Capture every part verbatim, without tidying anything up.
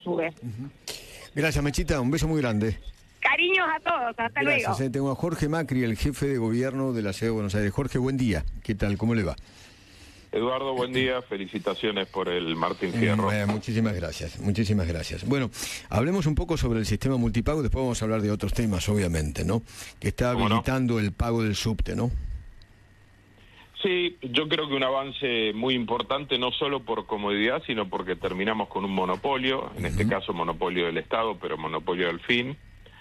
sube. Uh-huh. Gracias, Mechita, un beso muy grande. Cariños a todos, hasta Gracias, luego. Eh, tengo a Jorge Macri, el jefe de gobierno de la Ciudad de Buenos Aires. Jorge, buen día. ¿Qué tal? ¿Cómo le va? Eduardo, buen día. Felicitaciones por el Martín Fierro. Eh, muchísimas gracias, muchísimas gracias. Bueno, hablemos un poco sobre el sistema multipago, después vamos a hablar de otros temas, obviamente, ¿no? Que está habilitando no? el pago del subte, ¿no? Sí, yo creo que un avance muy importante, no solo por comodidad, sino porque terminamos con un monopolio, en uh-huh. este caso monopolio del Estado, pero monopolio del fin,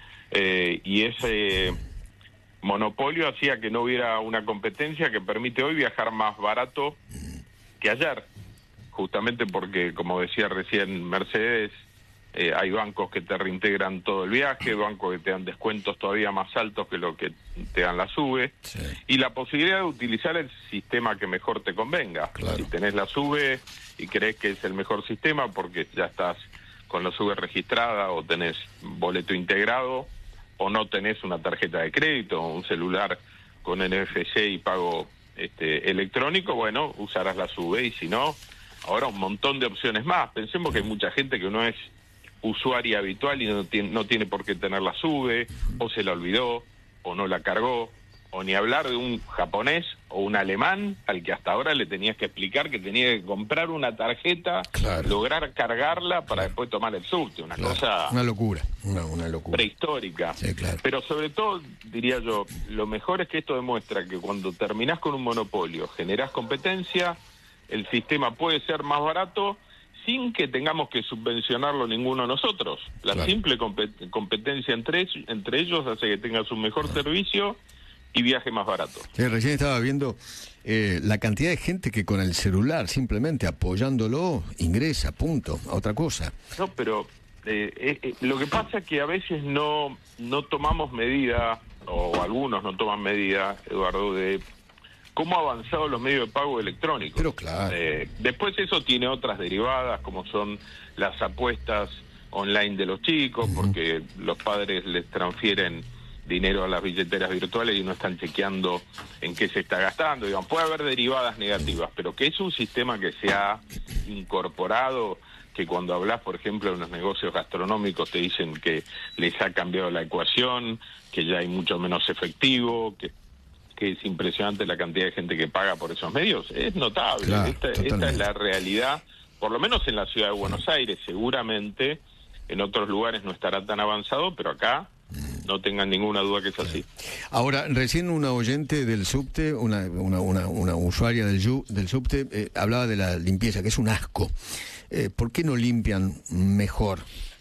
eh, y ese monopolio hacía que no hubiera una competencia que permite hoy viajar más barato que ayer, justamente porque, como decía recién Mercedes, eh, hay bancos que te reintegran todo el viaje, bancos que te dan descuentos todavía más altos que lo que te dan la SUBE, sí. y la posibilidad de utilizar el sistema que mejor te convenga. Claro. Si tenés la SUBE y crees que es el mejor sistema porque ya estás con la SUBE registrada o tenés boleto integrado o no tenés una tarjeta de crédito o un celular con N F C y pago este, electrónico, bueno, usarás la SUBE, y si no, ahora un montón de opciones más. Pensemos que hay mucha gente que no es usuaria habitual y no tiene, no tiene por qué tener la SUBE, o se la olvidó, o no la cargó, o ni hablar de un japonés o un alemán al que hasta ahora le tenías que explicar que tenía que comprar una tarjeta, claro. lograr cargarla para claro. después tomar el subte, una claro. cosa... Una locura, una, una locura. Prehistórica. Sí, claro. Pero sobre todo, diría yo, lo mejor es que esto demuestra que cuando terminás con un monopolio, generás competencia, el sistema puede ser más barato sin que tengamos que subvencionarlo ninguno de nosotros. La claro. simple compet- competencia entre, entre ellos hace que tengas un mejor claro. servicio y viaje más barato. Sí, recién estaba viendo eh, la cantidad de gente que con el celular, simplemente apoyándolo, ingresa, punto, a otra cosa. No, pero eh, eh, lo que pasa es que a veces no, no tomamos medida, o algunos no toman medida, Eduardo, de cómo ha avanzado los medios de pago electrónicos. Pero claro. Eh, después eso tiene otras derivadas, como son las apuestas online de los chicos, uh-huh. porque los padres les transfieren dinero a las billeteras virtuales y no están chequeando en qué se está gastando. Digamos, puede haber derivadas negativas, pero que es un sistema que se ha incorporado, que cuando hablas, por ejemplo, en los negocios gastronómicos te dicen que les ha cambiado la ecuación, que ya hay mucho menos efectivo, que que es impresionante la cantidad de gente que paga por esos medios. Es notable. Claro, esta, esta es la realidad, por lo menos en la ciudad de Buenos Aires. Seguramente en otros lugares no estará tan avanzado, pero acá no tengan ninguna duda que es así. Ahora, recién una oyente del subte, una, una, una, una usuaria del, del subte, eh, hablaba de la limpieza, que es un asco. Eh, ¿Por qué no limpian mejor?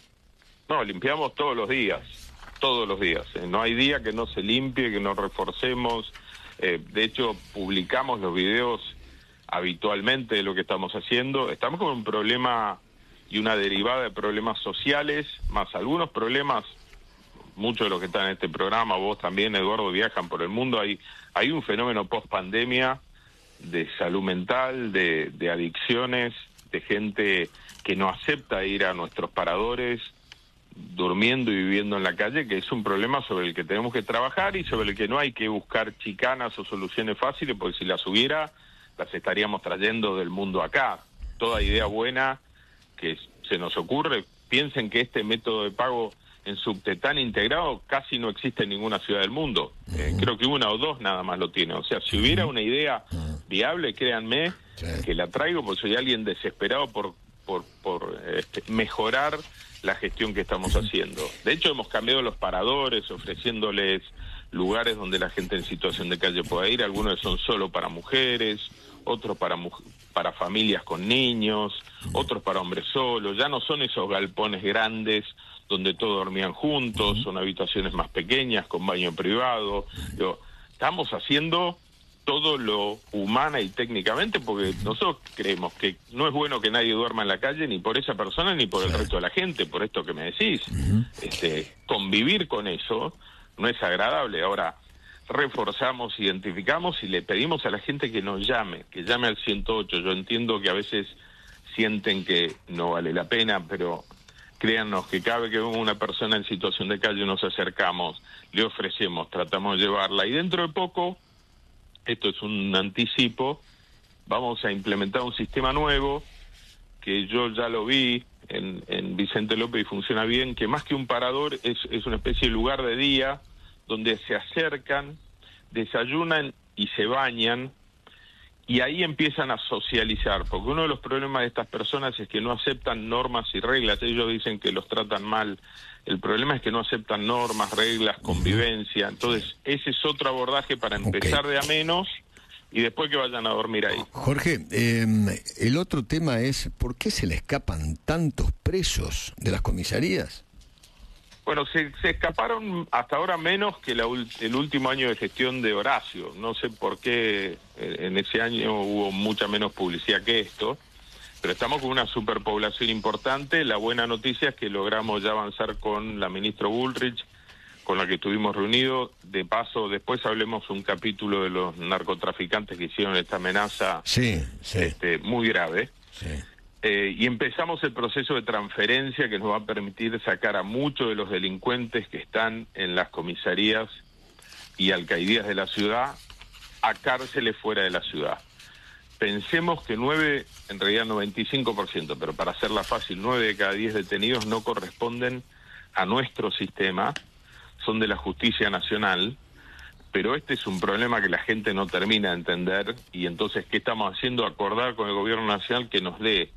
No, limpiamos todos los días, todos los días. Eh, no hay día que no se limpie, que no reforcemos. Eh, de hecho, publicamos los videos habitualmente de lo que estamos haciendo. Estamos con un problema y una derivada de problemas sociales, más algunos problemas, muchos de los que están en este programa, vos también, Eduardo, viajan por el mundo. Hay, hay un fenómeno post-pandemia de salud mental, de, de adicciones, de gente que no acepta ir a nuestros paradores, durmiendo y viviendo en la calle, que es un problema sobre el que tenemos que trabajar y sobre el que no hay que buscar chicanas o soluciones fáciles, porque si las hubiera, las estaríamos trayendo del mundo acá. Toda idea buena que se nos ocurre, piensen que este método de pago en subte tan integrado casi no existe en ninguna ciudad del mundo. Eh, creo que una o dos nada más lo tiene. O sea, si hubiera una idea viable, créanme que la traigo, porque soy alguien desesperado por, por, por este, mejorar la gestión que estamos haciendo. De hecho, hemos cambiado los paradores, ofreciéndoles lugares donde la gente en situación de calle pueda ir. Algunos son solo para mujeres, otros para para familias con niños, otros para hombres solos. Ya no son esos galpones grandes donde todos dormían juntos, son habitaciones más pequeñas con baño privado. Digo, estamos haciendo todo lo humana y técnicamente, porque nosotros creemos que no es bueno que nadie duerma en la calle, ni por esa persona ni por el resto de la gente, por esto que me decís. Uh-huh. Este, convivir con eso no es agradable. Ahora, reforzamos, identificamos y le pedimos a la gente que nos llame, que llame al ciento ocho. Yo entiendo que a veces sienten que no vale la pena, pero créannos que cada vez que vemos una persona en situación de calle nos acercamos, le ofrecemos, tratamos de llevarla, y dentro de poco, esto es un anticipo, vamos a implementar un sistema nuevo que yo ya lo vi en, en Vicente López y funciona bien, que más que un parador es, es una especie de lugar de día donde se acercan, desayunan y se bañan, y ahí empiezan a socializar, porque uno de los problemas de estas personas es que no aceptan normas y reglas. Ellos dicen que los tratan mal. El problema es que no aceptan normas, reglas, convivencia. Entonces, ese es otro abordaje para empezar okay. de a menos y después que vayan a dormir ahí. Jorge, eh, el otro tema es, ¿por qué se le escapan tantos presos de las comisarías? Bueno, se, se escaparon hasta ahora menos que la, el último año de gestión de Horacio. No sé por qué en ese año hubo mucha menos publicidad que esto, pero estamos con una superpoblación importante. La buena noticia es que logramos ya avanzar con la ministra Bullrich, con la que estuvimos reunidos. De paso, después hablemos un capítulo de los narcotraficantes que hicieron esta amenaza sí, sí. Este, muy grave. Sí. Eh, y empezamos el proceso de transferencia que nos va a permitir sacar a muchos de los delincuentes que están en las comisarías y alcaidías de la ciudad a cárceles fuera de la ciudad. Pensemos que nueve, en realidad noventa y cinco por ciento, pero para hacerla fácil, nueve de cada diez detenidos no corresponden a nuestro sistema, son de la justicia nacional, pero este es un problema que la gente no termina de entender, y entonces, ¿qué estamos haciendo? Acordar con el gobierno nacional que nos dé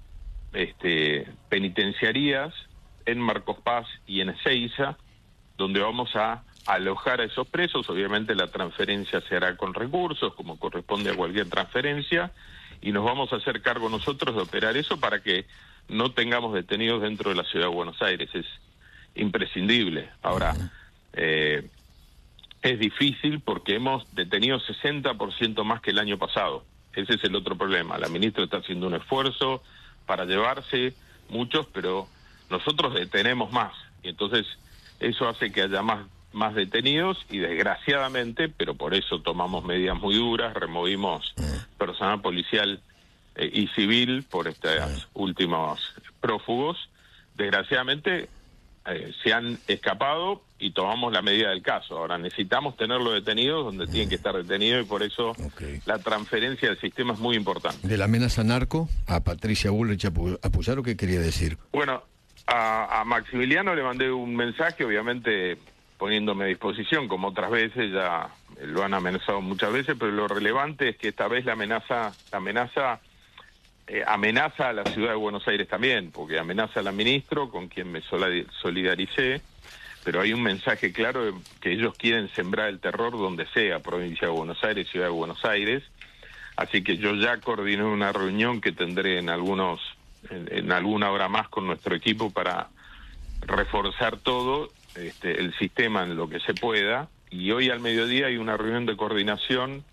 este, penitenciarías en Marcos Paz y en Ezeiza, donde vamos a alojar a esos presos. Obviamente la transferencia se hará con recursos, como corresponde a cualquier transferencia, y nos vamos a hacer cargo nosotros de operar eso para que no tengamos detenidos dentro de la ciudad de Buenos Aires. Es imprescindible. Ahora, eh, es difícil porque hemos detenido sesenta por ciento más que el año pasado. Ese es el otro problema. La ministra está haciendo un esfuerzo para llevarse muchos, pero nosotros detenemos más, y entonces eso hace que haya más, más detenidos, y desgraciadamente, pero por eso tomamos medidas muy duras, removimos personal policial eh, y civil por estos últimos prófugos. Desgraciadamente eh, se han escapado y tomamos la medida del caso. Ahora necesitamos tenerlos detenidos donde tienen que estar detenidos, y por eso okay. la transferencia del sistema es muy importante. De la amenaza narco a Patricia Bullrich a Puyaro, ¿qué quería decir? Bueno, a, a Maximiliano le mandé un mensaje, obviamente poniéndome a disposición, como otras veces, ya lo han amenazado muchas veces, pero lo relevante es que esta vez la amenaza, la amenaza eh, amenaza a la ciudad de Buenos Aires también, porque amenaza a la ministra, con quien me solidaricé, pero hay un mensaje claro de que ellos quieren sembrar el terror donde sea, provincia de Buenos Aires, ciudad de Buenos Aires. Así que yo ya coordiné una reunión que tendré en algunos en, en alguna hora más con nuestro equipo para reforzar todo este, el sistema en lo que se pueda. Y hoy al mediodía hay una reunión de coordinación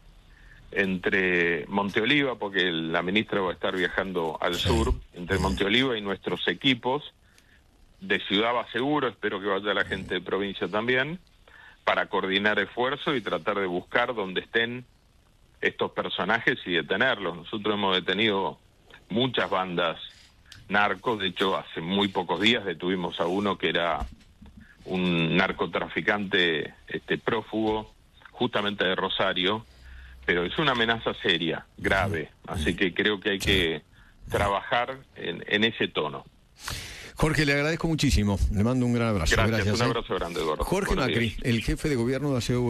entre Monteoliva, porque la ministra va a estar viajando al sí. sur, entre Monteoliva y nuestros equipos de Ciudad Va Seguro, espero que vaya la gente de provincia también, para coordinar esfuerzos y tratar de buscar dónde estén estos personajes y detenerlos. Nosotros hemos detenido muchas bandas narcos, de hecho hace muy pocos días detuvimos a uno que era un narcotraficante este prófugo, justamente de Rosario, pero es una amenaza seria, grave, así que creo que hay que trabajar en, en ese tono. Jorge, le agradezco muchísimo, le mando un gran abrazo. Gracias, Gracias un ¿eh? abrazo grande, Eduardo. Jorge Macri, el jefe de gobierno de Aseo